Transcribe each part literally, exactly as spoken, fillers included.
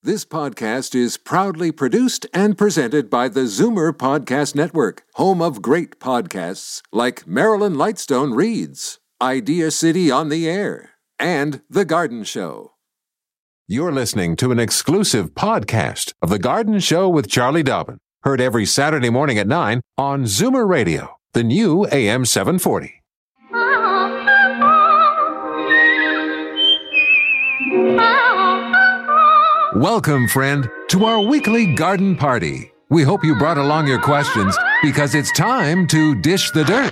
This podcast is proudly produced and presented by the Zoomer Podcast Network, home of great podcasts like Marilyn Lightstone Reads, Idea City on the Air, and The Garden Show. You're listening to an exclusive podcast of The Garden Show with Charlie Dobbin, heard every Saturday morning at nine on Zoomer Radio, the new A M seven forty. Welcome, friend, to our weekly garden party. We hope you brought along your questions because it's time to dish the dirt.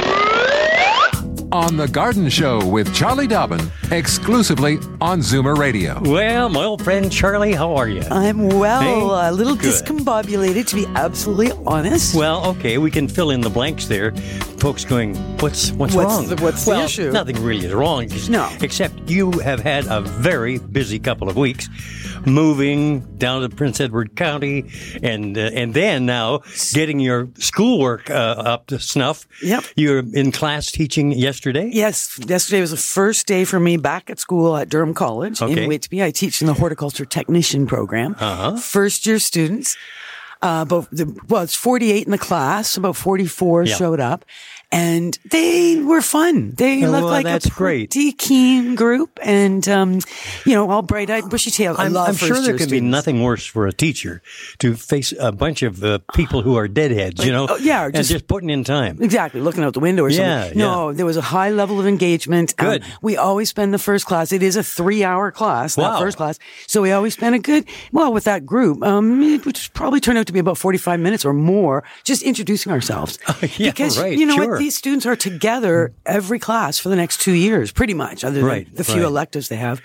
On The Garden Show with Charlie Dobbin, exclusively on Zoomer Radio. Well, my old friend Charlie, how are you? I'm well, Hey? a little Good. discombobulated, to be absolutely honest. Well, okay, we can fill in the blanks there. Folks going, what's what's, What's wrong? the- what's the well, issue? Nothing really is wrong. just- No. Except you have had a very busy couple of weeks moving down to Prince Edward County and uh, and then now getting your schoolwork uh, up to snuff. Yep. You're in class teaching yesterday? Yes, yesterday was the first day for me back at school at Durham College Okay. in Whitby. I teach in the horticulture technician program. Uh-huh. First year students. Uh, about the, well, it's forty-eight in the class. About forty-four Yeah. showed up, and they were fun. They Oh, looked well, like that's a great. pretty keen group, and um, you know, all bright-eyed, bushy-tailed. I I'm, love I'm sure first-year there could be students. nothing worse for a teacher to face a bunch of uh, people who are deadheads, you know, oh, yeah, or and just- just putting in time. Exactly, looking out the window or Yeah, something. No, there was a high level of engagement. Um, Good. we always spend the first class. It is a three-hour class, Wow. that first class. So we always spend a good, well, with that group, um, it would probably turn out to be about forty-five minutes or more, just introducing ourselves. Yeah, because right, you know sure. what, these students are together every class for the next two years, pretty much, other than Right, the few right. electives they have.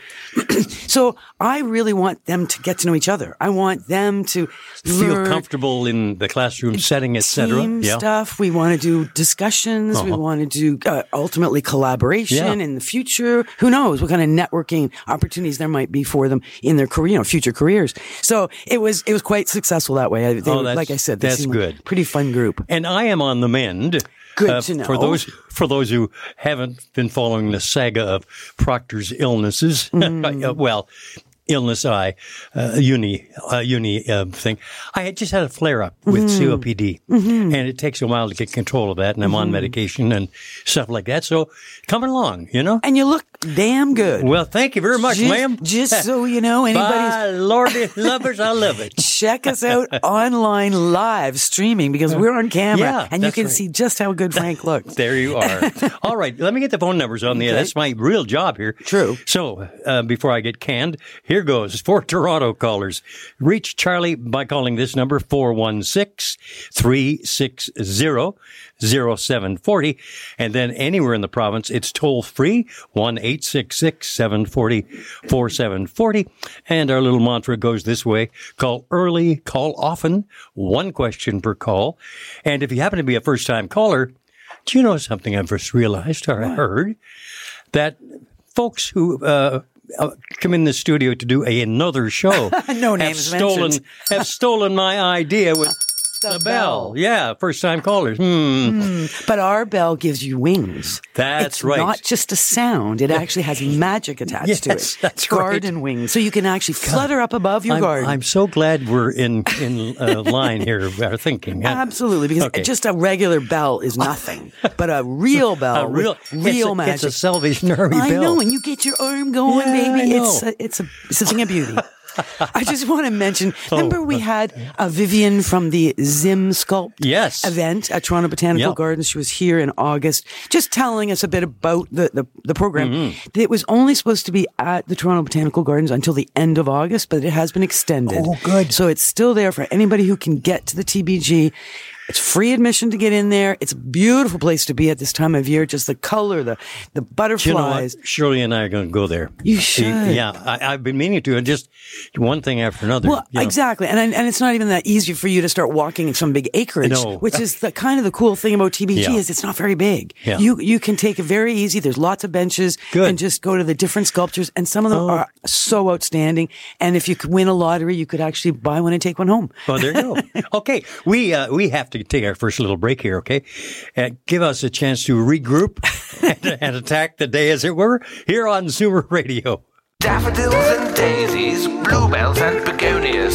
So I really want them to get to know each other. I want them to Feel learn comfortable in the classroom setting, et cetera. team Yeah. stuff. We want to do discussions. We Uh-huh. want to do uh, ultimately collaboration Yeah. in the future. Who knows what kind of networking opportunities there might be for them in their career, you know, future careers. So it was it was quite successful that way. I- They, Oh, were- that's- like I said, they that's seemed like good. a pretty fun group. And I am on the mend. Good uh, to know. For those for those who haven't been following the saga of Proctor's illnesses, Mm. uh, well, illness I, uh, uni, uh, uni uh, thing. I had just had a flare up with Mm-hmm. C O P D, and it takes a while to get control of that, and I'm on medication and stuff like that. So coming along, you know. And you look damn good. Well, thank you very much, just, ma'am. Just so you know, anybody's By Lordy lovers, I love it. check us out online live streaming because we're on camera Yeah, and you that's can right. see just how good Frank looks. There you are. All right, let me get the phone numbers on the air. Okay. That's my real job here. True. So, uh, before I get canned, here goes. For Toronto callers, reach Charlie by calling this number, four one six, three six zero, zero seven four zero. And then anywhere in the province, it's toll free, one eight six six, seven four zero, four seven four zero. And our little mantra goes this way: call early, call often, one question per call. And if you happen to be a first time caller, do you know something I've just realized or I heard? That folks who uh, uh, come in the studio to do a, another show No have names stolen mentioned. have stolen my idea with the, bell. Yeah, first time callers. Hmm. But our bell gives you wings. That's it's right. not just a sound. It actually has magic attached Yes, to it. that's right. Garden wings. So you can actually flutter up above your I'm, garden. I'm so glad we're in in uh, line here. Our thinking. Absolutely, because Okay. just a regular bell is nothing. But a real bell, A real, with real it's a, magic. It's a Salvation Army I bell. know, and you get your arm going, Yeah, baby. I It's know. a, it's a it's a thing of beauty. I just want to mention. Oh. Remember, we had uh, Vivian from the Zim Sculpt Yes. event at Toronto Botanical Yep. Gardens. She was here in August, just telling us a bit about the the, the program. Mm-hmm. It was only supposed to be at the Toronto Botanical Gardens until the end of August, but it has been extended. Oh, good. So it's still there for anybody who can get to the T B G. It's free admission to get in there. It's a beautiful place to be at this time of year. Just the color, the the Do you know butterflies. what? Shirley and I are going to go there. You should. Yeah, I, I've been meaning to. And just one thing after another. Well, you know. exactly, and and it's not even that easy for you to start walking in some big acreage. No. Which is the kind of the cool thing about T B G Yeah. is it's not very big. Yeah. You you can take it very easy. There's lots of benches, Good. and just go to the different sculptures, and some of them Oh. are so outstanding. And if you could win a lottery, you could actually buy one and take one home. Well, there you go. Okay, we uh, we have to take our first little break here. Okay, uh, give us a chance to regroup and, and attack the day, as it were, here on Zoomer Radio. Daffodils and daisies, bluebells and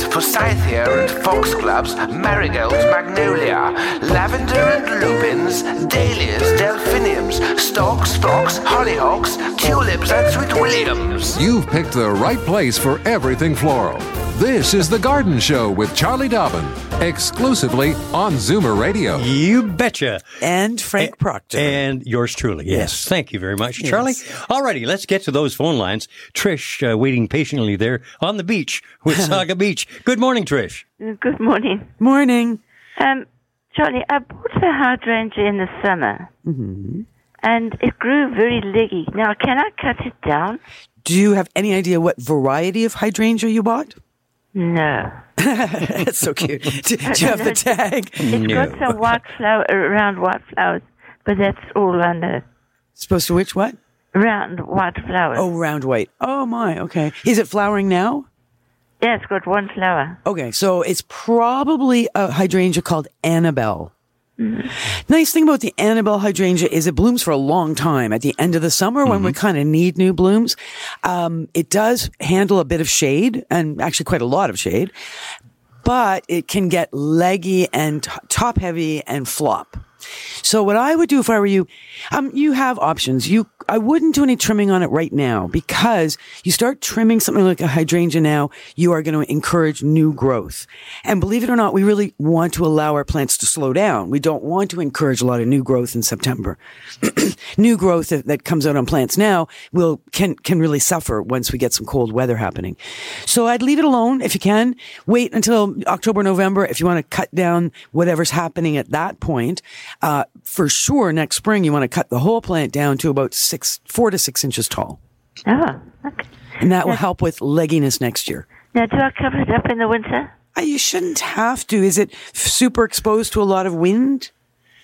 lilies, forsythia and foxgloves, marigolds, magnolia, lavender and lupins, dahlias, delphiniums, stalks, phlox, hollyhocks, tulips and sweet williams. You've picked the right place for everything floral. This is The Garden Show with Charlie Dobbin, exclusively on Zoomer Radio. You betcha. And Frank Proctor. And yours truly, yes. Yes. Thank you very much, Yes. Charlie. All righty, let's get to those phone lines. Trish, uh, waiting patiently there on the beach with Saga Beach. Good morning, Trish. Good morning. Morning. Um, Charlie, I bought a hydrangea in the summer, mm-hmm. and it grew very leggy. Now, can I cut it down? Do you have any idea what variety of hydrangea you bought? No. That's so cute. Do, do you have the tag? It's No. got some white flower, round white flowers, but that's all I know. Supposed to which what? Round white flowers. Oh, round white. Oh, my. Okay. Is it flowering now? Yeah, it's got one flower. Okay. So it's probably a hydrangea called Annabelle. Mm-hmm. Nice thing about the Annabelle hydrangea is it blooms for a long time. At the end of the summer, when we kind of need new blooms, um, it does handle a bit of shade, and actually quite a lot of shade, but it can get leggy and t- top heavy and flop. So what I would do if I were you, um, you have options. You, I wouldn't do any trimming on it right now, because you start trimming something like a hydrangea now, you are going to encourage new growth. And believe it or not, we really want to allow our plants to slow down. We don't want to encourage a lot of new growth in September. New growth that, that comes out on plants now will, can, can really suffer once we get some cold weather happening. So I'd leave it alone if you can. Wait until October, November if you want to cut down whatever's happening at that point. Uh, for sure, next spring, you want to cut the whole plant down to about six, four to six inches tall. Oh, okay. And that will help with legginess next year. Now, do I cover it up in the winter? Uh, You shouldn't have to. Is it f- super exposed to a lot of wind?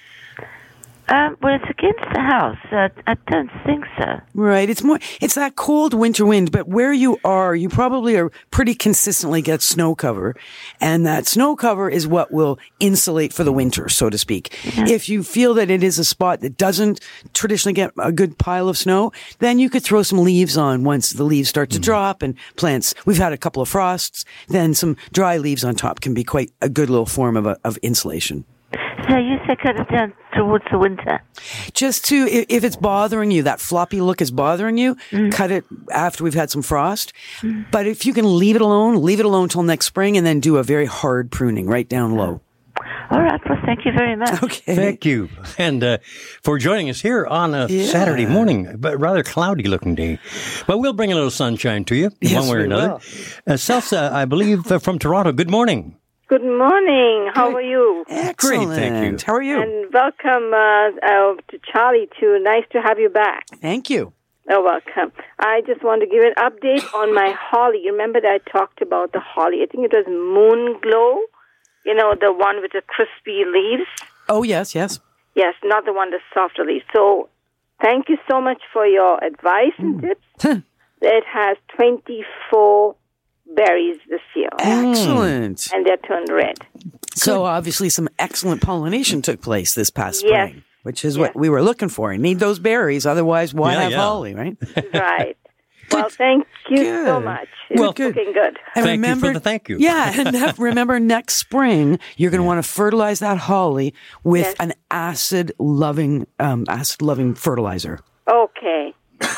Um, well, it's against the house. Uh, I don't think so. Right. It's more, it's that cold winter wind, but where you are, you probably are pretty consistently get snow cover. And that snow cover is what will insulate for the winter, so to speak. If you feel that it is a spot that doesn't traditionally get a good pile of snow, then you could throw some leaves on once the leaves start to drop and plants. We've had a couple of frosts, then some dry leaves on top can be quite a good little form of a, of insulation. So you say cut it down towards the winter. Just to, if, if it's bothering you, that floppy look is bothering you, Mm. cut it after we've had some frost. But if you can leave it alone, leave it alone till next spring and then do a very hard pruning right down low. All right. Well, thank you very much. Okay. Thank you. And uh, for joining us here on a Yeah. Saturday morning, but rather cloudy looking day. But we'll bring a little sunshine to you, Yes, one way or we another. will. Uh, Celsa, I believe, uh, from Toronto. Good morning. Good morning. How are you? Excellent. Great, thank you. How are you? And welcome uh, uh, to Charlie, too. Nice to have you back. Thank you. Oh, welcome. I just want to give an update on my holly. You remember that I talked about the holly? I think it was Moon Glow. You know, the one with the crispy leaves. Oh, yes, yes. Yes, not the one with softer leaves. So thank you so much for your advice and tips. It has twenty-four berries this year, Excellent. and they're turned red. So obviously some excellent pollination took place this past spring, Yes. which is Yes. what we were looking for. You need those berries, otherwise why Yeah, have yeah. holly, right? Right. Well, thank you so Good. much. It's Well, looking good. And Thank you for remember, the thank you. Yeah, and ne- remember next spring you're going to want to fertilize that holly with Yes. an acid-loving, um, acid-loving fertilizer. Okay.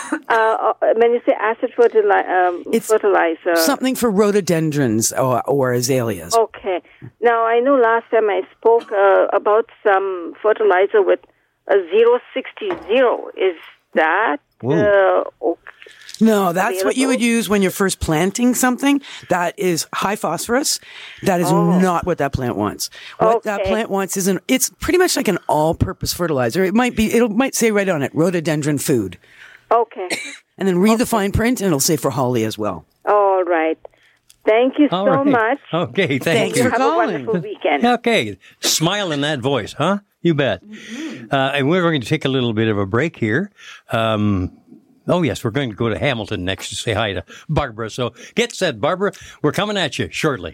uh, when you say acid fertili- um, It's fertilizer. Something for rhododendrons or, or azaleas. Okay. Now, I know last time I spoke uh, about some fertilizer with a zero sixty zero. Is that uh, okay? No, that's what you would Available? use when you're first planting something that is high phosphorus. That is not what that plant wants. What that Okay. plant wants is an, it's pretty much like an all-purpose fertilizer. It might be, it might say right on it, rhododendron food. Okay. And then read the fine print and it'll say for holly as well. All right. Thank you All so right. much. Okay, thank Thanks you. for Have calling. a wonderful weekend. Okay, smile in that voice, huh? You bet. Uh, and we're going to take a little bit of a break here. Um, oh, yes, we're going to go to Hamilton next to say hi to Barbara. So get set, Barbara. We're coming at you shortly.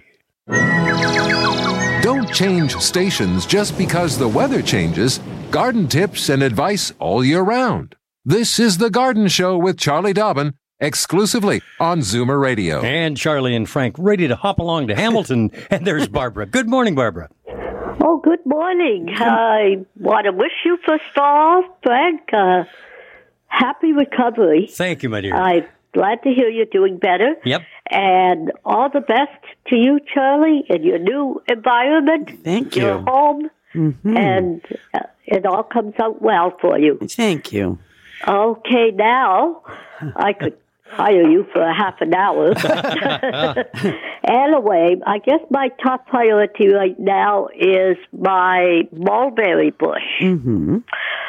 Don't change stations just because the weather changes. Garden tips and advice all year round. This is The Garden Show with Charlie Dobbin exclusively on Zoomer Radio. And Charlie and Frank ready to hop along to Hamilton. And there's Barbara. Good morning, Barbara. Oh, good morning. I want to wish you, first of all, Frank, uh, happy recovery. Thank you, my dear. I'm glad to hear you're doing better. Yep. And all the best to you, Charlie, in your new environment. Thank Your you. home. Mm-hmm. And uh, it all comes out well for you. Thank you. Okay, now I could hire you for a half an hour. Anyway, I guess my top priority right now is my mulberry bush. Mm-hmm.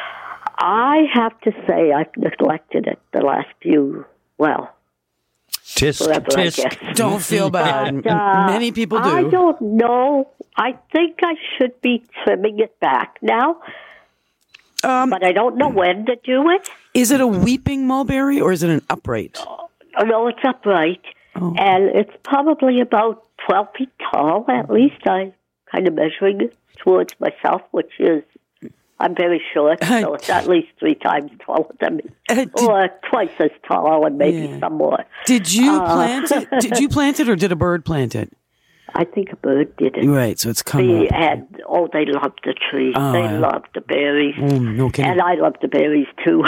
I have to say I've neglected it the last few, well, Tisk, forever, tisk. I guess. Don't feel bad. But, uh, Many people do. I don't know. I think I should be trimming it back now, Um, but I don't know when to do it. is it a weeping mulberry or is it an upright? Oh, no, it's upright, Oh. and it's probably about twelve feet tall, at least. I'm kind of measuring it towards myself, which is, I'm very short, so it's at least three times taller than me. Uh, did- Or twice as tall, and maybe Yeah. some more. Did you Uh, plant it? Did you plant it or did a bird plant it? I think a bird did it. Right, so it's come The, up. and, oh, they love the tree. Oh, they yeah. love the berries. Mm, no kidding. And I love the berries, too.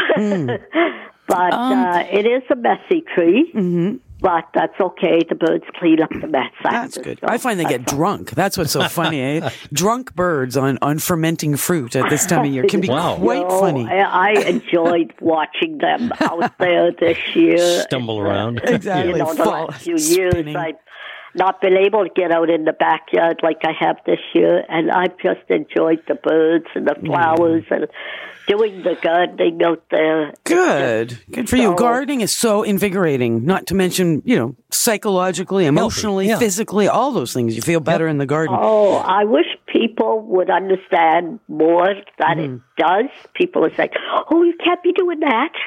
But Um, uh, it is a messy tree. Mm-hmm. But that's okay. The birds clean up the mess. That's after, good. so I find they get that's all. drunk. That's what's so funny, eh? Drunk birds on, on fermenting fruit at this time of year can be Wow. quite No, funny. I, I enjoyed watching them out there this year. Stumble around. Exactly. You know, the Fall- last few years, spinning. I've not been able to get out in the backyard like I have this year, and I've just enjoyed the birds and the flowers and doing the gardening out there. Good. Good for you. So- Gardening is so invigorating, not to mention, you know, psychologically, emotionally, yeah. physically, all those things. You feel better in the garden. Oh, I wish people would understand more that Mm. it does. People are saying, oh, you can't be doing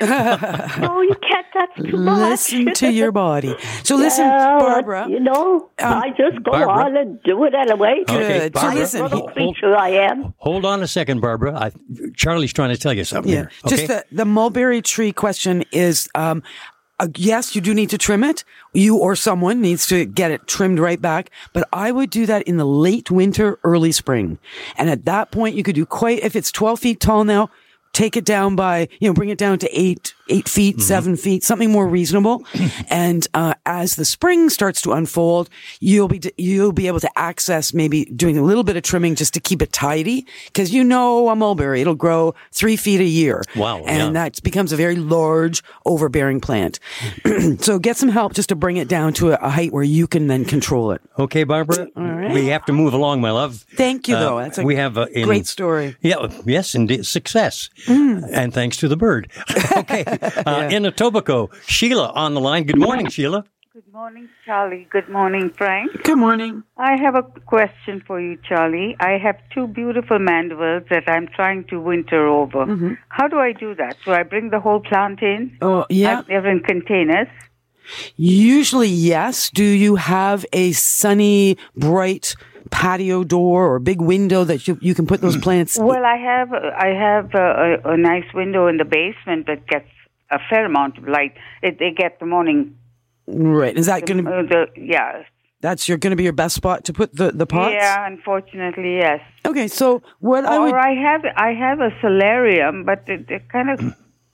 that. No, you can't. That's too much. Listen to your body. So listen, Well, Barbara. You know, Um, I just go Barbara. on and do it anyway. Okay, Good. So Barbara, listen, Little hold- creature I am. Hold on a second, Barbara. I, Charlie's trying to tell you something Yeah. here. Okay? Just the, the mulberry tree question is, um, uh, yes, you do need to trim it. You or someone needs to get it trimmed right back. But I would do that in the late winter, early spring. And at that point, you could do quite, if it's twelve feet tall now, take it down by, you know, bring it down to eight, eight feet, Mm-hmm. seven feet, something more reasonable. And, uh, as the spring starts to unfold, you'll be, you'll be able to access maybe doing a little bit of trimming just to keep it tidy. Cause you know, a mulberry, it'll grow three feet a year. Wow, And yeah. that becomes a very large, overbearing plant. So get some help just to bring it down to a, a height where you can then control it. Okay, Barbara. right. We have to move along, my love. Thank you, Uh, though. That's a we have a in, great story. Yeah, yes, indeed, success, Mm. and thanks to the bird. Okay, uh, in Etobicoke, Sheila on the line. Good morning, Sheila. Good morning, Charlie. Good morning, Frank. Good morning. I have a question for you, Charlie. I have two beautiful mandevils that I'm trying to winter over. Mm-hmm. How do I do that? Do I bring the whole plant in? Oh, yeah. I- They're in containers. Usually, yes. Do you have a sunny, bright patio door or big window that you, you can put those plants? Well, I have I have a, a, a nice window in the basement that gets a fair amount of light. It, they get the morning. Right. Is that going to, Uh, the, yeah. that's your, going to be your best spot to put the, the pots? Yeah, unfortunately, yes. Okay. So what I would, Or I have I have a solarium, but it, it kind of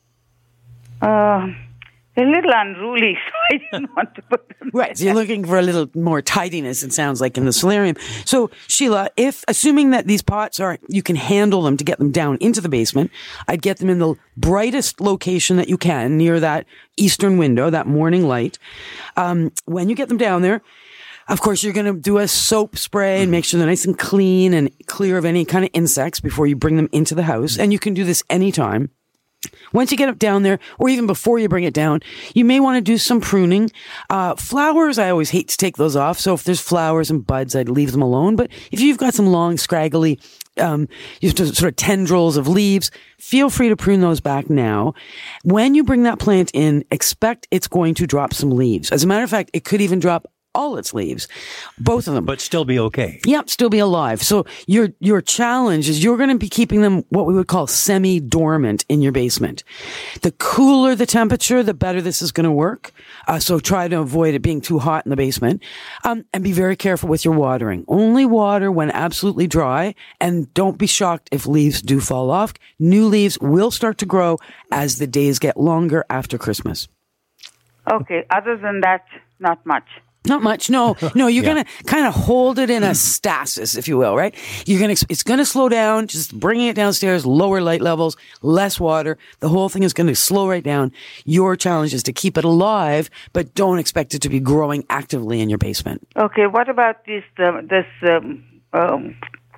uh, they're a little unruly, so I didn't want to put them. right. So you're looking for a little more tidiness, it sounds like, in the solarium. So Sheila, if, assuming that these pots are, you can handle them to get them down into the basement, I'd get them in the brightest location that you can near that eastern window, that morning light. Um, when you get them down there, of course, you're going to do a soap spray and make sure they're nice and clean and clear of any kind of insects before you bring them into the house. And you can do this anytime. Once you get it down there, or even before you bring it down, you may want to do some pruning. Uh, flowers, I always hate to take those off. So if there's flowers and buds, I'd leave them alone. But if you've got some long, scraggly, um, you have to sort of tendrils of leaves, feel free to prune those back now. When you bring that plant in, expect it's going to drop some leaves. As a matter of fact, it could even drop all its leaves, both of them. But still be okay. Yep, still be alive. So your your challenge is you're going to be keeping them what we would call semi-dormant in your basement. The cooler the temperature, the better this is going to work. Uh, so try to avoid it being too hot in the basement. Um, and be very careful with your watering. Only water when absolutely dry, and don't be shocked if leaves do fall off. New leaves will start to grow as the days get longer after Christmas. Okay. Other than that, not much. Not much. No, no, you're Yeah. going to kind of hold it in a stasis, if you will, right? You're going to, it's going to slow down, just bringing it downstairs, lower light levels, less water. The whole thing is going to slow right down. Your challenge is to keep it alive, but don't expect it to be growing actively in your basement. Okay. What about this, uh, this, um, um,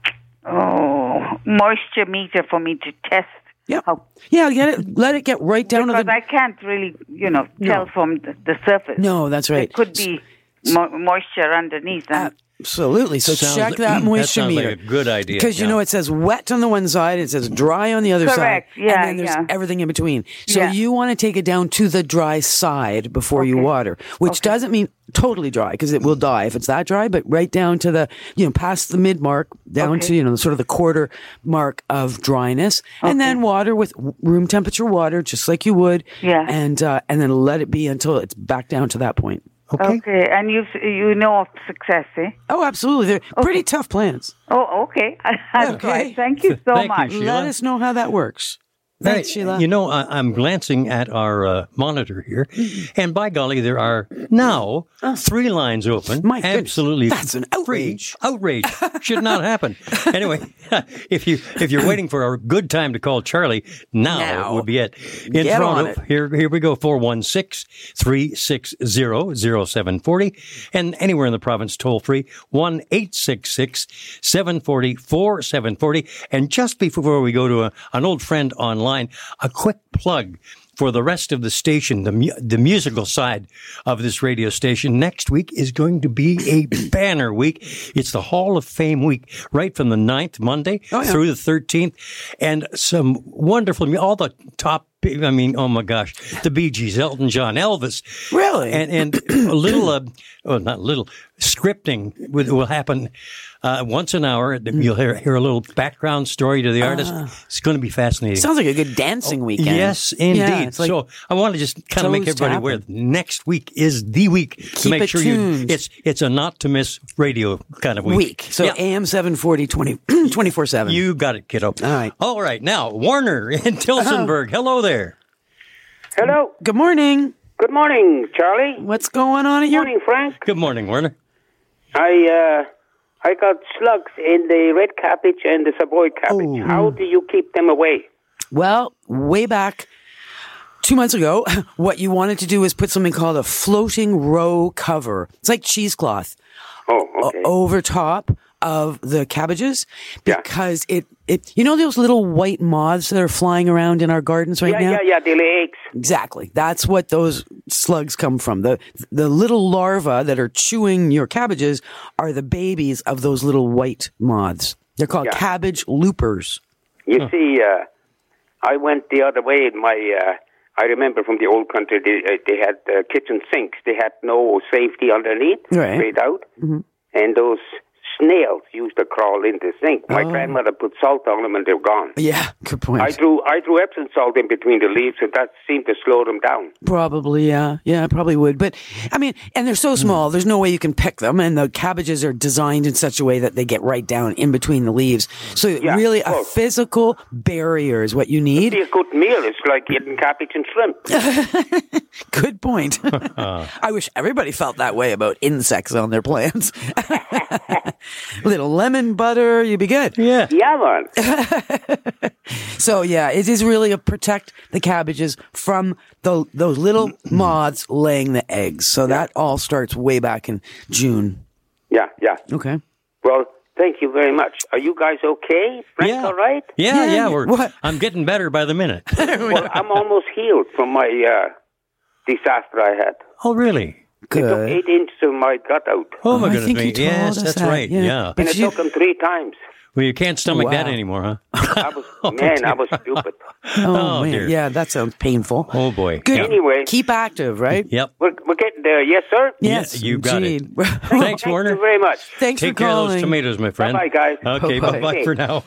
oh, moisture meter for me to test? Yeah. How, Yeah, get it, let it get right down because to the, I can't really, you know, tell No. from the, the surface. no, that's right. It could be mo- moisture underneath. And Absolutely. So Sounds check like- that moisture that sounds meter. like a good idea. Because you Yeah. know it says wet on the one side, it says dry on the other Correct. side, Yeah, and then there's yeah. everything in between. So Yeah. you want to take it down to the dry side before you Okay. water, which doesn't mean totally dry because it will die if it's that dry, but right down to the, you know, past the mid mark, down Okay. to, you know, sort of the quarter mark of dryness, and then water with room temperature water, just like you would. Yeah. And, uh, and then let it be until it's back down to that point. Okay. Okay, and you you know of success, eh? Oh, absolutely. They're pretty tough plants. Oh, okay. That's Okay. right. Thank you so Thank you, much. Sheila. Let us know how that works. Thanks, Hey, Sheila. You know, I, I'm glancing at our uh, monitor here, and by golly, there are now three lines open. My goodness, absolutely, that's an outrage. free. Outrage should not happen. Anyway, if you if you're waiting for a good time to call Charlie, now, Now. would be it. In Get on Toronto, it. here here we go: four one six, three six zero, zero seven four zero, and anywhere in the province, toll free one eight six six, seven four zero, four seven four zero. And just before we go to a, an old friend online, a quick plug for the rest of the station, the mu- the musical side of this radio station. Next week is going to be a banner week. It's the Hall of Fame week, right from the ninth, Monday, Oh, yeah. through the thirteenth, and some wonderful, mu- all the top, I mean, oh my gosh, the Bee Gees, Elton John, Elvis. Really? And, and a little, uh, oh, not little, scripting will, will happen uh, once an hour. You'll hear, hear a little background story to the artist. It's going to be fascinating. Sounds like a good dancing weekend. Yes, indeed. Yeah, it's like so I want to just kind of make toes everybody aware tapping. that next week is the week to Keep make it sure tuned. you it's it's a not to miss radio kind of week. week. So Yeah. A M seven forty, twenty-four seven. You got it, kiddo. All right. All right. Now, Warner in Tilsonburg. Hello there. Hello. Good morning. Good morning, Charlie. What's going on at Good your... morning, Frank. Good morning, Warner. I uh, I got slugs in the red cabbage and the Savoy cabbage. Oh. How do you keep them away? Well, way back two months ago, what you wanted to do is put something called a floating row cover. It's like cheesecloth Oh, okay. o- over top of the cabbages Yeah. because it, it, you know those little white moths that are flying around in our gardens right yeah, now? yeah, yeah. They lay eggs. Exactly. That's what those slugs come from. The the little larvae that are chewing your cabbages are the babies of those little white moths. They're called Yeah. cabbage loopers. You see, uh, I went the other way in my. Uh, I remember from the old country, they, uh, they had uh, kitchen sinks. They had no safety underneath, Right. straight out, and those snails used to crawl in the sink. My grandmother put salt on them, and they're gone. Yeah, good point. I threw I threw Epsom salt in between the leaves, and that seemed to slow them down. Probably, yeah. Yeah, I probably would. But, I mean, and they're so small, there's no way you can pick them. And the cabbages are designed in such a way that they get right down in between the leaves. So Yeah, really a well- physical barrier is what you need. Be a good meal. It's like eating cabbage and shrimp. Good point. I wish everybody felt that way about insects on their plants. Little lemon butter, you'd be good. Yeah. Yeah, man. So yeah, it is really a protect the cabbages from the, those little moths laying the eggs. So that all starts way back in June. Yeah, yeah. Okay. Well, thank you very much. Are you guys okay? Frank, Yeah. all right? Yeah, Yeah, yeah. We're, what? I'm getting better by the minute. Well, I'm almost healed from my uh, disaster I had. Oh, really? It took Good. eight inches of my gut out. Oh, my I goodness think me. you told Yes, us that's that, right. yeah. Yeah. But And it you- took them three times. Well, you can't stomach Wow. that anymore, huh? I was, man, I was stupid. Oh, Oh, man. dear. Yeah, that sounds painful. Oh, boy. Good. Yeah. Anyway. Keep active, right? Yep. We're, we're getting there. Yes, sir? Yes. you got it. indeed. Thanks, Thank Warner. you very much. Thanks Take for care of calling. those tomatoes, my friend. Bye-bye, guys. Okay, Bye-bye. bye-bye for now.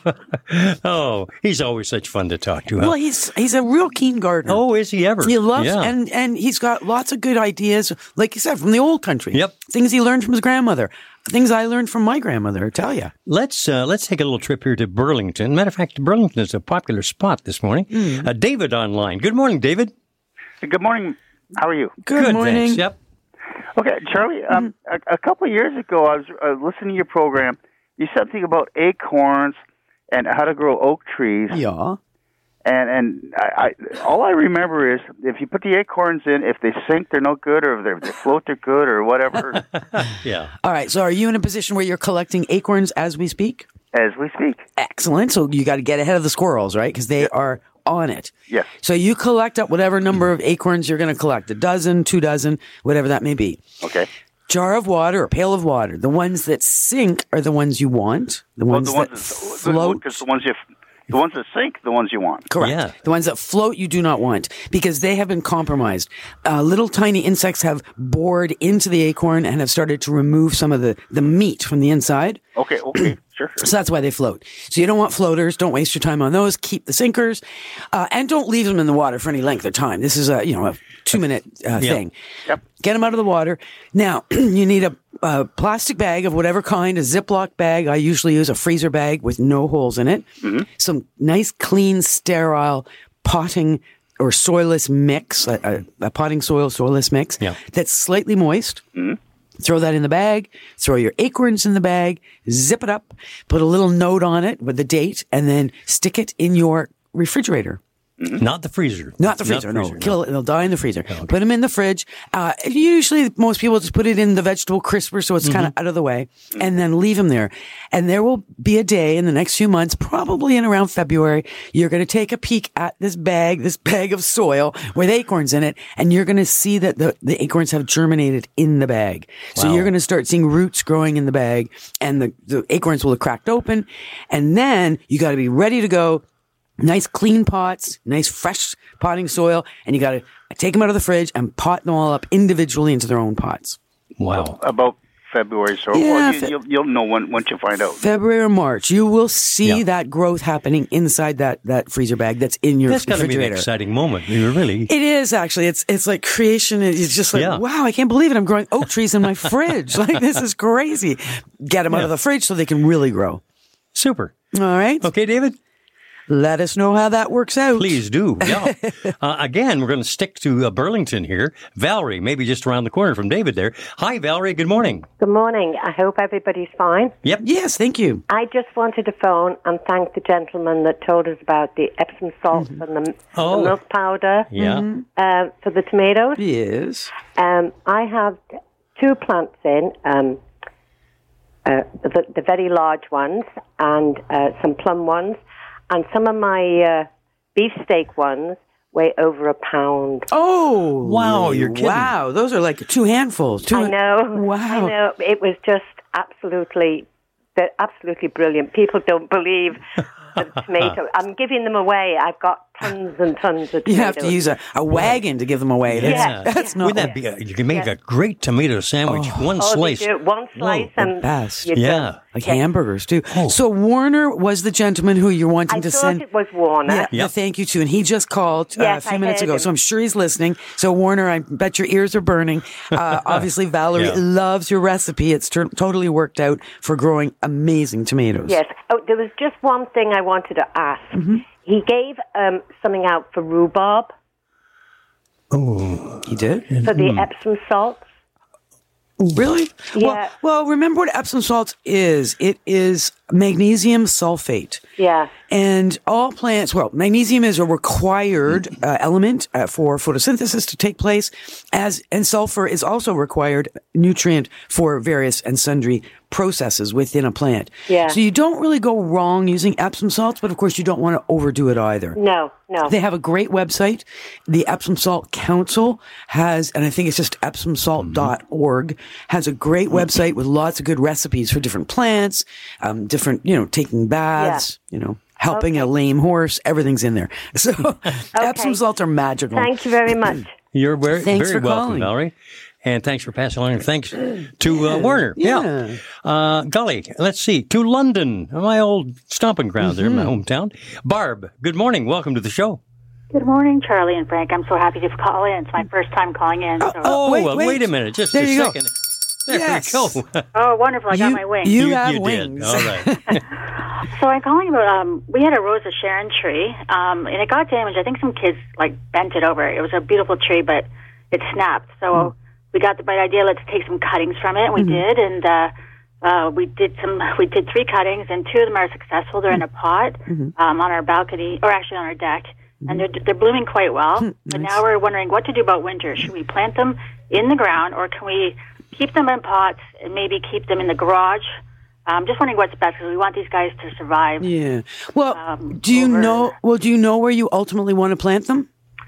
Oh, he's always such fun to talk to, huh? Well, he's he's a real keen gardener. Oh, is he ever? He loves, Yeah. and, and he's got lots of good ideas, like you said, from the old country. Yep. Things he learned from his grandmother. Things I learned from my grandmother, I tell you. Let's uh, let's take a little trip here to Burlington. Matter of fact, Burlington is a popular spot this morning. Hmm. Uh, David online. Good morning, David. Good morning. How are you? Good, morning. Thanks. Yep. Okay, Charlie. Um, a, a couple of years ago, I was uh, listening to your program. You said something about acorns and how to grow oak trees. Yeah. And and I, I all I remember is if you put the acorns in, if they sink, they're no good, or if they float, they're good, or whatever. Yeah. All right. So are you in a position where you're collecting acorns as we speak? As we speak. Excellent. So you got to get ahead of the squirrels, right? Because they are on it. Yes. So you collect up whatever number of acorns you're going to collect, a dozen, two dozen, whatever that may be. Okay. Jar of water or pail of water. The ones that sink are the ones you want. The Well, ones the ones that that, float. because the ones you, the ones that sink, the ones you want. Correct. Yeah. The ones that float, you do not want because they have been compromised. Uh, little tiny insects have bored into the acorn and have started to remove some of the, the meat from the inside. Okay. Okay. Sure. Sure. So that's why they float. So you don't want floaters. Don't waste your time on those. Keep the sinkers, uh, and don't leave them in the water for any length of time. This is a you know a two minute uh, thing. Yep. Get them out of the water. Now you need a, a plastic bag of whatever kind, a Ziploc bag. I usually use a freezer bag with no holes in it. Mm-hmm. Some nice, clean, sterile potting or soilless mix, a, a, a potting soil soilless mix Yeah. that's slightly moist. Mm-hmm. Throw that in the bag, throw your acorns in the bag, zip it up, put a little note on it with the date, and then stick it in your refrigerator. Not the freezer. Not the freezer, no. freezer, Kill it, they'll die in the freezer. Put them in the fridge. Uh, usually, most people just put it in the vegetable crisper so it's kind of out of the way, and then leave them there. And there will be a day in the next few months, probably in around February, you're going to take a peek at this bag, this bag of soil with acorns in it, and you're going to see that the, the acorns have germinated in the bag. So Wow. you're going to start seeing roots growing in the bag, and the, the acorns will have cracked open, and then you got to be ready to go. Nice clean pots, nice fresh potting soil, and you got to take them out of the fridge and pot them all up individually into their own pots. Wow. About February, so Yeah, well, you, fe- you'll, you'll know when once you find out. February or March, you will see Yeah. that growth happening inside that, that freezer bag that's in your That's got to be an refrigerator. exciting moment. You really. It is actually. It's it's like creation. It's just like, Yeah. wow, I can't believe it. I'm growing oak trees in my fridge. Like, this is crazy. Get them out Yeah. of the fridge so they can really grow. Super. All right. Okay, David? Let us know how that works out. Please do. Yeah. uh, again, we're going to stick to uh, Burlington here. Valerie, maybe just around the corner from David there. Hi, Valerie. Good morning. Good morning. I hope everybody's fine. Yep. Yes, thank you. I just wanted to phone and thank the gentleman that told us about the Epsom salts and the, Oh. the milk powder Yeah. uh, for the tomatoes. Yes. Um, I have two plants in, um, uh, the, the very large ones and uh, some plum ones, and some of my uh, beefsteak ones weigh over a pound. Oh, Wow, you're kidding. Wow, those are like two handfuls. Two I know. Wow. I know. It was just absolutely, they're absolutely brilliant. People don't believe the tomato. I'm giving them away. I've got tons and tons of tomatoes. You have to use a, a wagon to give them away. That's, Yeah. that's not. Wouldn't that be? A, you can make a great tomato sandwich. One Oh, slice. they do. One slice the and best. you're Yeah. done. Like Yes. hamburgers too. Oh. So Warner was the gentleman who you're wanting I to thought send. it was Warner. Yeah, Yep. the thank you to, and he just called uh, Yes, a few I minutes heard ago, him. so I'm sure he's listening. So Warner, I bet your ears are burning. Uh, obviously, Valerie Yeah. loves your recipe. It's tur totally worked out for growing amazing tomatoes. Yes. Oh, there was just one thing I wanted to ask. Mm-hmm. He gave um, something out for rhubarb, Oh, He did. for the Epsom salts. Really? Yeah. Well, well, remember what Epsom salts is. It is magnesium sulfate. Yeah. And all plants, well, magnesium is a required uh, element uh, for photosynthesis to take place, as and sulfur is also a required nutrient for various and sundry processes within a plant. Yeah. So you don't really go wrong using Epsom salts, but of course you don't want to overdo it either. No, no. They have a great website. The Epsom Salt Council has, and I think it's just epsom salt dot org, has a great website with lots of good recipes for different plants, um, different, you know, taking baths, yeah. you know, helping okay. a lame horse. Everything's in there. So okay. Epsom salts are magical. Thank you very much. You're very, thanks very for welcome, calling. Valerie. And thanks for passing along. Thanks to uh, Werner. Yeah. yeah. Uh, golly, let's see. To London, my old stomping ground there in my hometown. Barb, good morning. Welcome to the show. Good morning, Charlie and Frank. I'm so happy to call in. It's my first time calling in. So. Oh, oh wait, well, wait. wait a minute. Just there a you second. Go. There yes. we go. Oh, wonderful. I you, got my wings. You, you have you wings. Did. All right. So I'm calling about, um, we had a Rose of Sharon tree, um, and it got damaged. I think some kids, like, bent it over. It was a beautiful tree, but it snapped. So mm. we got the bright idea, let's take some cuttings from it, and we mm-hmm. did, and uh, uh, we did some, we did three cuttings, and two of them are successful. They're in a pot mm-hmm. um, on our balcony, or actually on our deck, mm-hmm. and they're, they're blooming quite well. Mm, but nice. Now we're wondering what to do about winter. Should we plant them in the ground, or can we keep them in pots and maybe keep them in the garage? I'm just wondering what's best, because we want these guys to survive. Yeah. Well, um, do you over... know? Well, do you know where you ultimately want to plant them,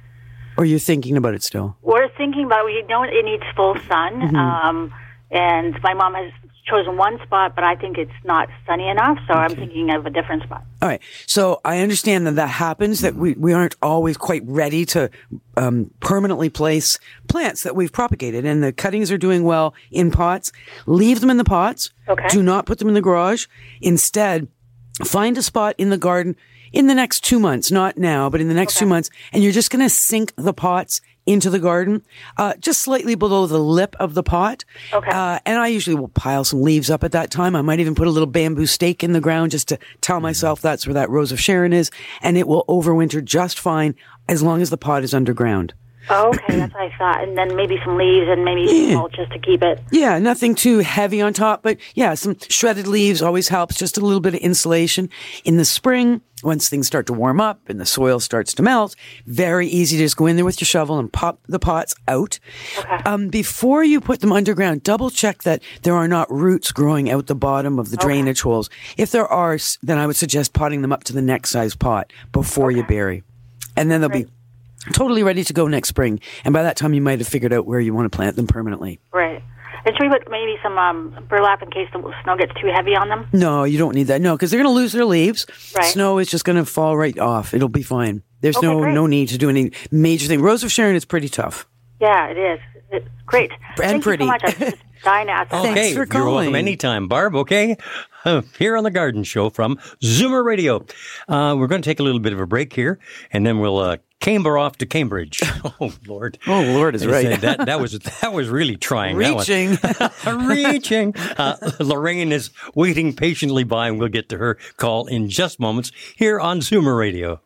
or you're thinking about it still? We're thinking about. We know it needs full sun, mm-hmm. um, and my mom has chosen one spot, but I think it's not sunny enough, so okay. I'm thinking of a different spot. All right. So I understand that that happens, that we, we aren't always quite ready to um, permanently place plants that we've propagated, and the cuttings are doing well in pots. Leave them in the pots. Okay. Do not put them in the garage. Instead, find a spot in the garden in the next two months, not now, but in the next okay. two months, and you're just going to sink the pots into the garden, uh, just slightly below the lip of the pot. Okay. Uh, and I usually will pile some leaves up at that time. I might even put a little bamboo stake in the ground just to tell myself that's where that Rose of Sharon is. And it will overwinter just fine as long as the pot is underground. Oh, okay, that's what I thought. And then maybe some leaves and maybe yeah. some mulch just to keep it. Yeah, nothing too heavy on top, but yeah, some shredded leaves always helps, just a little bit of insulation. In the spring, once things start to warm up and the soil starts to melt, very easy to just go in there with your shovel and pop the pots out. Okay. Um, before you put them underground, double check that there are not roots growing out the bottom of the okay. drainage holes. If there are, then I would suggest potting them up to the next size pot before okay. you bury. And then they'll right. be totally ready to go next spring. And by that time, you might have figured out where you want to plant them permanently. Right. And should we put maybe some um, burlap in case the snow gets too heavy on them? No, you don't need that. No, because they're going to lose their leaves. Right. Snow is just going to fall right off. It'll be fine. There's okay, no great. no need to do any major thing. Rose of Sharon is pretty tough. Yeah, it is. It's great. And Thank pretty. you so much. I'm just dying to ask. Okay, Thanks for calling. You're welcome anytime, Barb. Okay, uh, here on the Garden Show from Zoomer Radio. Uh, we're going to take a little bit of a break here, and then we'll uh, camber off to Cambridge. Oh Lord! Oh Lord is I right. said that that was that was really trying. Reaching, that one. Reaching. Uh, Lorraine is waiting patiently by, and we'll get to her call in just moments here on Zoomer Radio.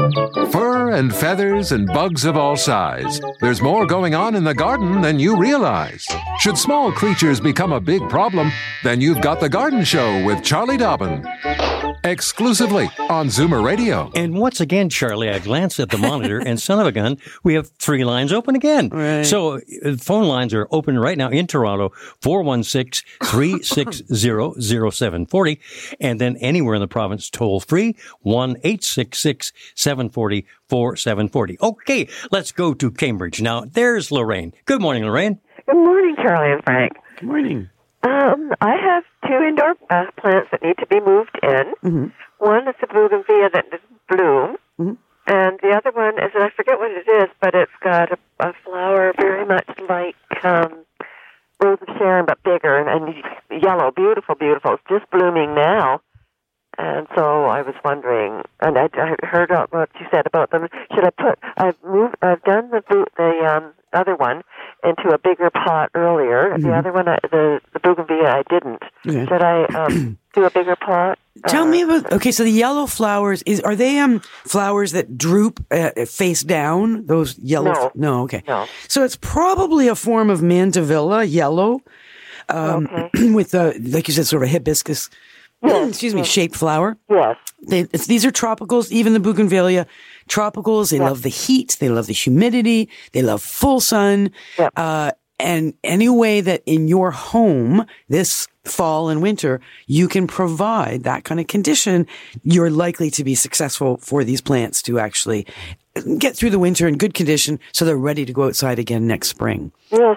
Fur and feathers and bugs of all size. There's more going on in the garden than you realize. Should small creatures become a big problem, then you've got The Garden Show with Charlie Dobbin. Exclusively on Zoomer Radio. And once again, Charlie, I glanced at the monitor, and son of a gun, we have three lines open again. Right. So uh, phone lines are open right now in Toronto, four one six, three six zero, zero seven four zero. And then anywhere in the province, toll free, one eight six six, seven four zero, four seven four zero. Okay, let's go to Cambridge. Now, there's Lorraine. Good morning, Lorraine. Good morning, Charlie and Frank. Good morning. Um, I have two indoor uh, plants that need to be moved in. Mm-hmm. One is a bougainvillea that doesn't bloom, mm-hmm. and the other one is, and I forget what it is, but it's got a, a flower very much like um, Rose of Sharon, but bigger and, and yellow, beautiful, beautiful. It's just blooming now. And so I was wondering, and I, I heard what you said about them. Should I put? I've moved. I've done the the um, other one into a bigger pot earlier. Mm-hmm. The other one, the the bougainvillea, I didn't. Okay. Should I um, do a bigger pot? Tell uh, me about. Okay, so the yellow flowers is are they um flowers that droop uh, face down? Those yellow. No. no. Okay. No. So it's probably a form of mandevilla, yellow, um, okay. with the like you said, sort of a hibiscus. Yes, excuse me, yes. shaped flower. Yes. They, it's, these are tropicals, even the bougainvillea. Tropicals, they Yep. love the heat, they love the humidity, they love full sun. Yep. Uh, and any way that in your home this fall and winter, you can provide that kind of condition, you're likely to be successful for these plants to actually get through the winter in good condition so they're ready to go outside again next spring. Yes.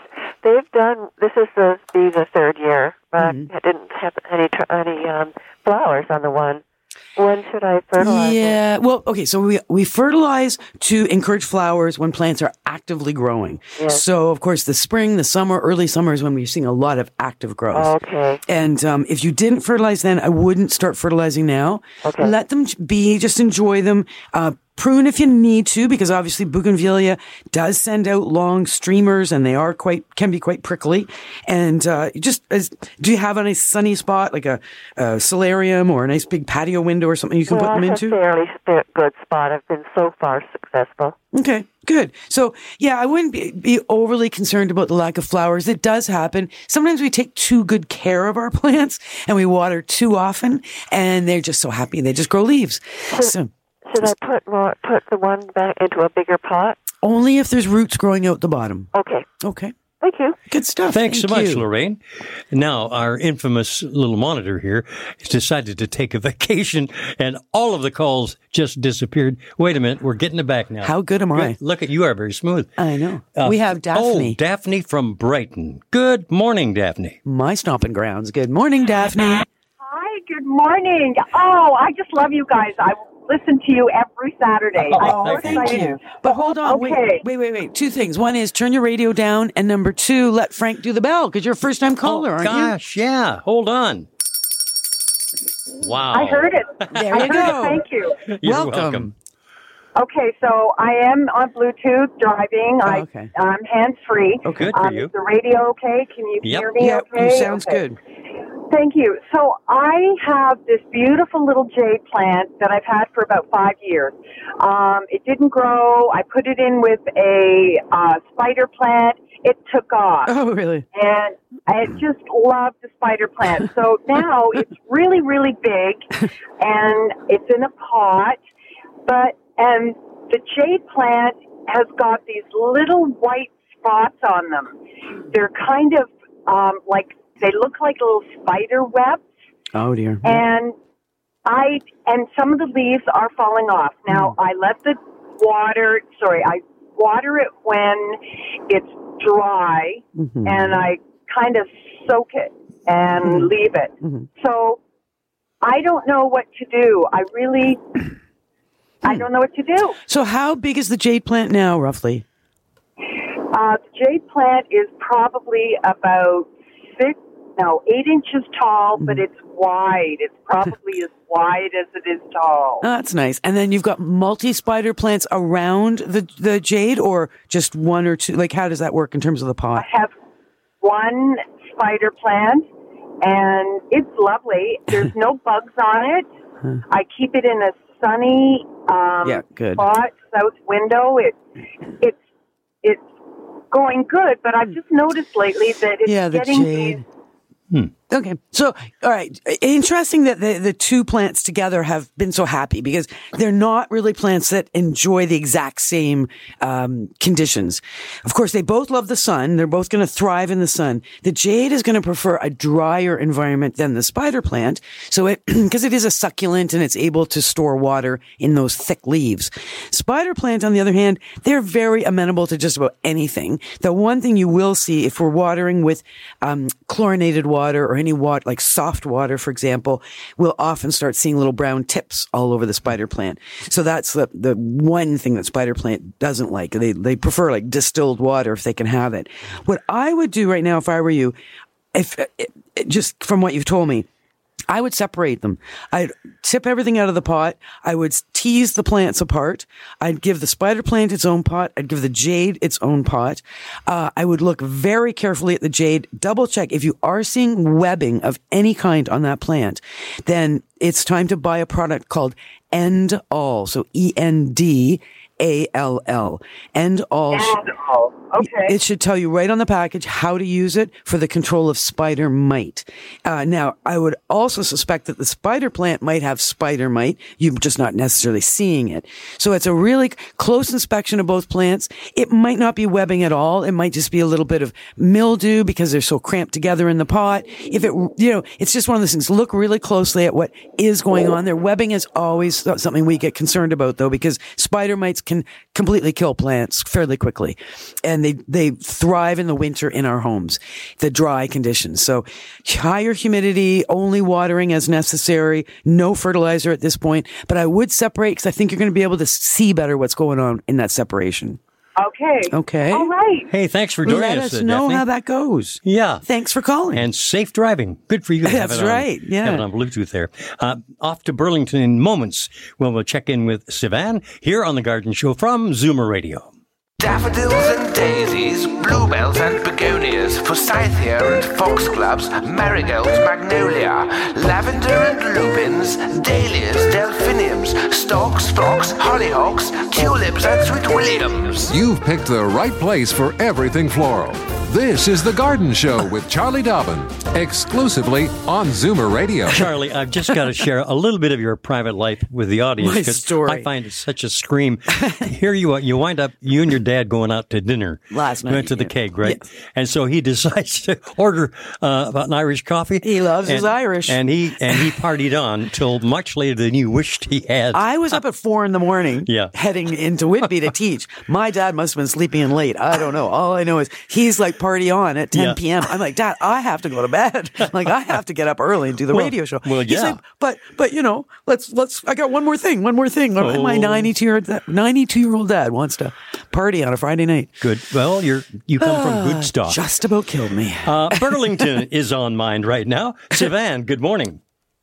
they've done. This is the be the third year, but mm-hmm. I didn't have any any um, flowers on the one. When should I fertilize? Yeah, it? well, okay, so we we fertilize to encourage flowers when plants are actively growing. Yes. So, of course, the spring, the summer, early summer is when we're seeing a lot of active growth. Okay. And um, if you didn't fertilize then, I wouldn't start fertilizing now. Okay. Let them be, just enjoy them. Uh, prune if you need to, because obviously bougainvillea does send out long streamers, and they are quite can be quite prickly. And uh, just as, do you have a nice sunny spot, like a, a solarium or a nice big patio window or something you can well, put them I have into? A fairly good spot. I've been so far successful. Okay, good. So, yeah, I wouldn't be, be overly concerned about the lack of flowers. It does happen. Sometimes we take too good care of our plants and we water too often, and they're just so happy. They just grow leaves. So, so should I put more, put the one back into a bigger pot? Only if there's roots growing out the bottom. Okay. Okay. Thank you. Good stuff. Thanks Thank so much, you. Lorraine. Now, our infamous little monitor here has decided to take a vacation, and all of the calls just disappeared. Wait a minute. We're getting it back now. How good am I? Good. Look at you are very smooth. I know. Uh, we have Daphne. Oh, Daphne from Brighton. Good morning, Daphne. My stomping grounds. Good morning, Daphne. Hi, good morning. Oh, I just love you guys. I listen to you every Saturday. Oh, I'm so thank excited. you. But hold on. Okay. Wait, wait, wait, wait. Two things. One is turn your radio down, and number two, let Frank do the bell, because you're a first-time caller, oh, aren't gosh, you? yeah. Hold on. Wow. I heard it. There I you heard go. It. Thank you. You're welcome. welcome. Okay, so I am on Bluetooth driving. Oh, I, okay. I'm hands-free. Okay. Good for um, you. Is the radio okay? Can you Yep. hear me Yep, okay? you sounds Okay. good. Thank you. So I have this beautiful little jade plant that I've had for about five years. Um, it didn't grow. I put it in with a uh, spider plant. It took off. Oh, really? And I just love the spider plant. So now it's really, really big, and it's in a pot. But and the jade plant has got these little white spots on them. They're kind of um, like, they look like little spider webs. Oh, dear. And I and some of the leaves are falling off. Now, I let the water, sorry, I water it when it's dry, Mm-hmm. and I kind of soak it and Mm-hmm. leave it. Mm-hmm. So I don't know what to do. I really, I don't know what to do. So how big is the jade plant now, roughly? Uh, the jade plant is probably about six, no, eight inches tall, but it's wide. It's probably as wide as it is tall. Oh, that's nice. And then you've got multi-spider plants around the the jade, or just one or two? Like, how does that work in terms of the pot? I have one spider plant, and it's lovely. There's no bugs on it. I keep it in a sunny um, Yeah, good. spot, south window. It, it's it's going good, but I've just noticed lately that it's Yeah, the getting jade. Okay. So, all right. Interesting that the, the two plants together have been so happy, because they're not really plants that enjoy the exact same um, conditions. Of course, they both love the sun. They're both going to thrive in the sun. The jade is going to prefer a drier environment than the spider plant. So it, because it is a succulent and it's able to store water in those thick leaves. Spider plant, on the other hand, they're very amenable to just about anything. The one thing you will see if we're watering with um, chlorinated water or any water, like soft water, for example, we'll often start seeing little brown tips all over the spider plant. So that's the, the one thing that spider plant doesn't like. They, they prefer like distilled water if they can have it. What I would do right now, if I were you, if it, it, just from what you've told me, I would separate them. I'd tip everything out of the pot. I would tease the plants apart. I'd give the spider plant its own pot. I'd give the jade its own pot. Uh, I would look very carefully at the jade, double check. If you are seeing webbing of any kind on that plant, then it's time to buy a product called End All. So E N D A L L. End All. End All. Okay. It should tell you right on the package how to use it for the control of spider mite. Uh, now, I would also suspect that the spider plant might have spider mite. You're just not necessarily seeing it. So it's a really close inspection of both plants. It might not be webbing at all. It might just be a little bit of mildew because they're so cramped together in the pot. If it, you know, it's just one of those things. Look really closely at what is going on there. Webbing is always something we get concerned about, though, because spider mites can completely kill plants fairly quickly. And they, they thrive in the winter in our homes, the dry conditions. So higher humidity, only watering as necessary, no fertilizer at this point. But I would separate because I think you're going to be able to see better what's going on in that separation. Okay. Okay. All right. Hey, thanks for joining Let us, us uh, know Daphne. how that goes. Yeah. Thanks for calling. And safe driving. Good for you. To have That's it on, right, yeah. Have it on Bluetooth there. Uh, off to Burlington in moments when we'll check in with Sivan here on The Garden Show from Zoomer Radio. Daffodils and daisies, bluebells and begonias, forsythia and foxgloves, marigolds, magnolia, lavender and lupins, dahlias, delphiniums, stalks, phlox, hollyhocks, tulips and sweet williams. You've picked the right place for everything floral. This is The Garden Show with Charlie Dobbin, exclusively on Zoomer Radio. Charlie, I've just got to share a little bit of your private life with the audience. My 'cause story. I find it such a scream. Here you are, you wind up, you and your dad going out to dinner. Last night, You went to the yeah. keg, right? Yes. And so he decides to order uh, an Irish coffee. He loves his And- Irish. And he and he partied on till much later than you wished he had. I was up at four in the morning, Yeah. heading into Whitby to teach. My dad must have been sleeping in late. I don't know. All I know is he's like party on at ten Yeah. p.m. I'm like, Dad, I have to go to bed. Like I have to get up early and do the Well- radio show. well, He yeah. said, but but you know, let's let's. I got one more thing. One more thing. Oh. My ninety-two year ninety-two year old dad wants to party on a Friday night. Good. Well, you're you come from good stock. Just about killed me. Uh, Burlington is on mind right now. Sivan, good morning.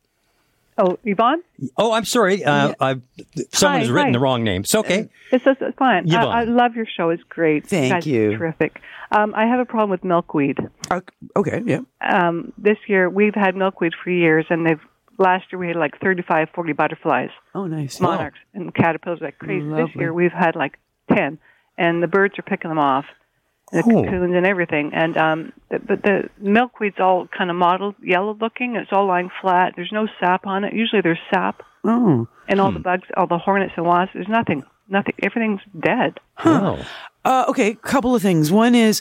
Oh, Yvonne? Oh, I'm sorry. Uh, I've, someone Hi, has written hi. the wrong name. It's okay. It's, it's, it's fine. Yvonne. I, I love your show. It's great. Thank guys you. are terrific. Um, I have a problem with milkweed. Okay, yeah. Um, this year, we've had milkweed for years, and they've last year we had like thirty-five, forty butterflies. Oh, nice. Monarchs and caterpillars like crazy. Lovely. This year, we've had like ten, and the birds are picking them off. The Oh. cocoons and everything, and um, the, but the milkweed's all kind of mottled, yellow looking. It's all lying flat. There's no sap on it. Usually there's sap, Oh. and all Hmm. the bugs, all the hornets and wasps. There's nothing, nothing. Everything's dead. Wow. Uh, okay, couple of things. One is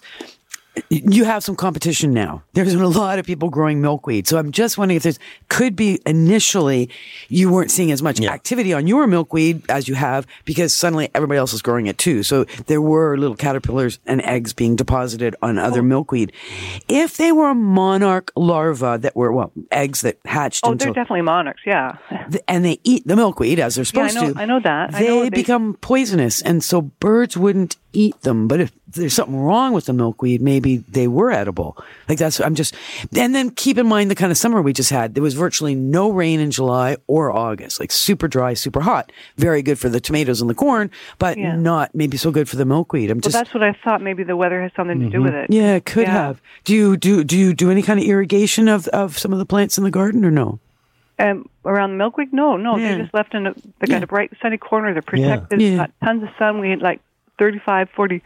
you have some competition now. There's a lot of people growing milkweed. So I'm just wondering if there's, could be initially you weren't seeing as much activity on your milkweed as you have because suddenly everybody else is growing it too. So there were little caterpillars and eggs being deposited on other milkweed. If they were a monarch larva that were, well, eggs that hatched Oh, into, they're definitely monarchs. Yeah. th- and they eat the milkweed as they're Yeah, I supposed know. to. I know that. I They know they- become poisonous, and so birds wouldn't eat them. But if there's something wrong with the milkweed, maybe they were edible. Like that's, I'm just, and then keep in mind the kind of summer we just had. There was virtually no rain in July or August, like super dry, super hot. Very good for the tomatoes and the corn, but Yeah. not maybe so good for the milkweed. I'm Well, just, that's what I thought. Maybe the weather has something to do with it. yeah, it could Yeah. have. Do you do, do you do any kind of irrigation of, of some of the plants in the garden or no? Um, around the milkweed? No, no. Yeah. They're just left in a, they got a bright sunny corner. They're protected. Yeah. Got tons of sun. We had like thirty-five, forty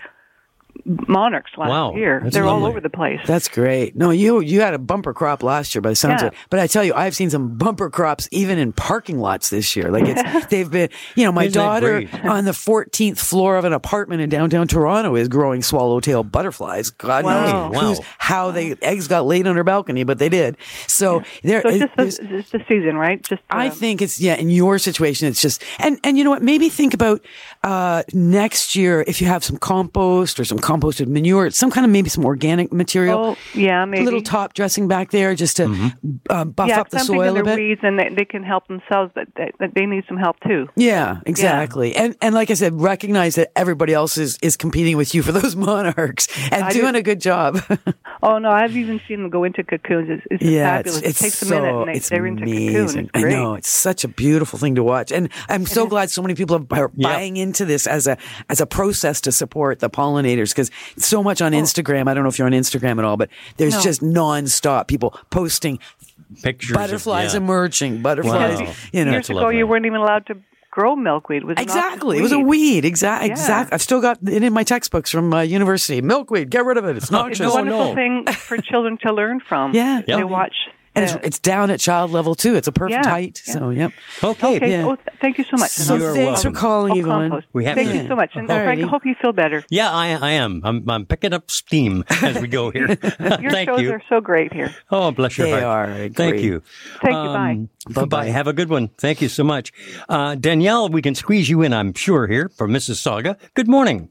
monarchs last Wow, year. that's They're all lovely. over the place. That's great. No, you you had a bumper crop last year by the sounds Yeah. of it. But I tell you, I've seen some bumper crops even in parking lots this year. Like it's they've been, you know, my Isn't that daughter great? on the fourteenth floor of an apartment in downtown Toronto is growing swallowtail butterflies. God Wow. knows who's, Wow. how they eggs got laid on her balcony, but they did. So there. So it's it- just the, it's the season, right? Just uh, I think it's, yeah, in your situation, it's just, and, and you know what, maybe think about, uh, next year, if you have some compost or some composted manure, some kind of, maybe some organic material. Oh, yeah, maybe. A little top dressing back there just to uh, buff yeah, up the 'cause I'm thinking soil a they're bit. weeds and they, they can help themselves, but they, but they need some help too. Yeah, exactly. And and like I said, recognize that everybody else is, is competing with you for those monarchs and I doing do- a good job. Oh no, I've even seen them go into cocoons. It's, it's Yeah, fabulous. it's, it's it takes so, a minute and they, it's they're into cocoon. amazing. It's great. I know, it's such a beautiful thing to watch. And I'm so glad so many people are buying into this as a as a process to support the pollinators because so much on Instagram. I don't know if you're on Instagram at all, but there's No. just nonstop people posting Pictures. butterflies of, yeah. emerging, butterflies, Wow. you know. Years ago, you weren't even allowed to grow milkweed. It was an Exactly. It noxious was a weed. weed. Exactly. Yeah. Exactly. I've still got it in my textbooks from uh, university. Milkweed. Get rid of it. It's It's noxious. a wonderful thing for children to learn from. Yeah. They Yep. watch And it's, it's down at child level, too. It's a perfect Yeah, height. yeah. So, yep. Okay. Okay. Yeah. Oh, th- thank you so much. So You're thanks welcome. for calling, I'll Yvonne. compost. We have Thank to- you so much. And oh, Frank, I Alrighty. hope you feel better. Yeah, I, I am. I'm, I'm picking up steam as we go here. Your Thank shows you. are so great here. Oh, bless your They heart. are Thank great. you. Thank you. Bye. Bye-bye. Have a good one. Thank you so much. Uh, Danielle, we can squeeze you in, I'm sure, here from Mississauga. Good morning.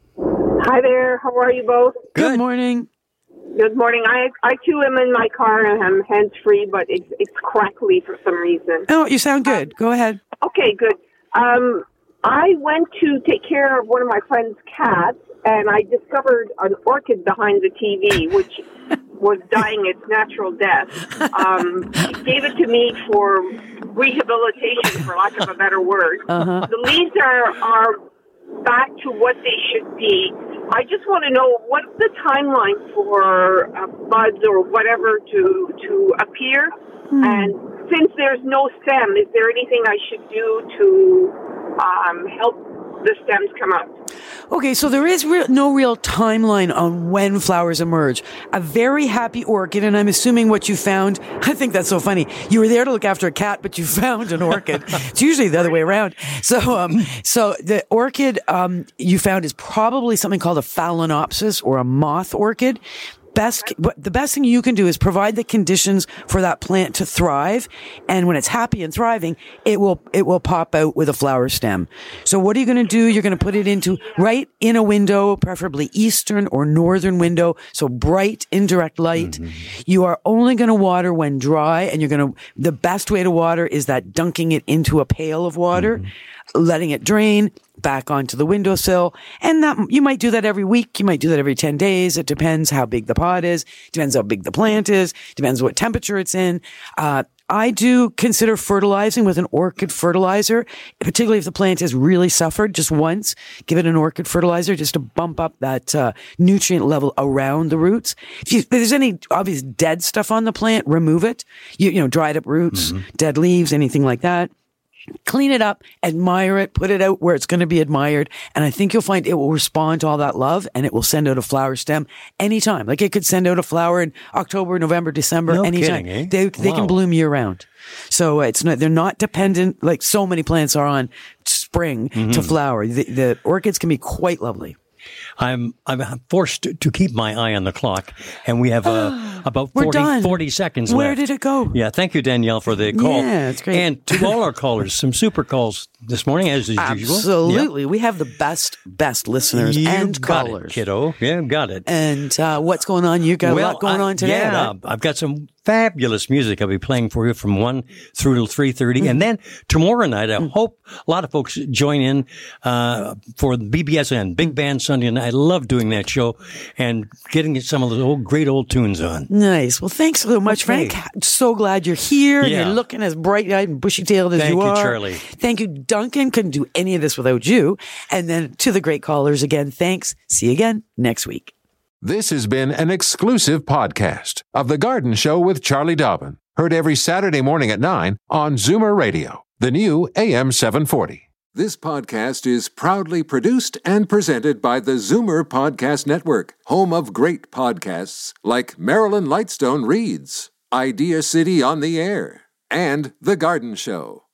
Hi there. How are you both? Good morning. Good morning. I I too am in my car and I'm hands free, but it's it's crackly for some reason. Oh, you sound good. Go ahead. Okay, good. Um, I went to take care of one of my friend's cats, and I discovered an orchid behind the T V, which was dying its natural death. Um, she gave it to me for rehabilitation, for lack of a better word. Uh-huh. The leaves are are back to what they should be. I just want to know what's the timeline for uh, buds or whatever to to appear, Hmm. and since there's no stem, is there anything I should do to um, help the stems come up? Okay, so there is real, no real timeline on when flowers emerge. A very happy orchid, and I'm assuming what you found, I think that's so funny. You were there to look after a cat, but you found an orchid. It's usually the other way around. So, um, so the orchid, um, you found is probably something called a phalaenopsis or a moth orchid. Best, what the best thing you can do is provide the conditions for that plant to thrive. And when it's happy and thriving, it will, it will pop out with a flower stem. So what are you going to do? You're going to put it into right in a window, preferably eastern or northern window. So bright, indirect light. Mm-hmm. You are only going to water when dry, and you're going to, the best way to water is that dunking it into a pail of water, mm-hmm. letting it drain back onto the windowsill. And that, you might do that every week. You might do that every ten days. It depends how big the pot is. Depends how big the plant is. Depends what temperature it's in. Uh, I do consider fertilizing with an orchid fertilizer, particularly if the plant has really suffered just once. Give it an orchid fertilizer just to bump up that uh, nutrient level around the roots. If, you, if there's any obvious dead stuff on the plant, remove it. You, you know, dried up roots, mm-hmm. dead leaves, anything like that. Clean it up, admire it, put it out where it's going to be admired. And I think you'll find it will respond to all that love, and it will send out a flower stem anytime. Like it could send out a flower in October, November, December, no anytime. Kidding, eh? They, they wow. can bloom year round. So it's not, they're not dependent like so many plants are on spring mm-hmm. to flower. The, the orchids can be quite lovely. I'm I'm forced to keep my eye on the clock, and we have uh, about forty, forty seconds Where left. Where did it go? Yeah, thank you, Danielle, for the call. Yeah, it's great. And to all our callers, some super calls this morning, as usual. Absolutely. Yep. We have the best, best listeners you and got callers. It, kiddo. Yeah, got it. And uh, what's going on? You got well, a lot going I, on today. Yeah, right? I've got some fabulous music I'll be playing for you from one through till three thirty. Mm. And then tomorrow night, I mm. hope a lot of folks join in uh, for the B B S N, Big Band Sunday. And I love doing that show and getting some of those old, great old tunes on. Nice. Well, thanks so much, okay. Frank. So glad you're here. Yeah. And you're looking as bright-eyed and bushy-tailed as Thank you you, are. Charlie. Thank you, Duncan. Couldn't do any of this without you. And then to the great callers again, thanks. See you again next week. This has been an exclusive podcast of The Garden Show with Charlie Dobbin. Heard every Saturday morning at nine on Zoomer Radio, the new A M seven forty. This podcast is proudly produced and presented by the Zoomer Podcast Network, home of great podcasts like Marilyn Lightstone Reads, Idea City on the Air, and The Garden Show.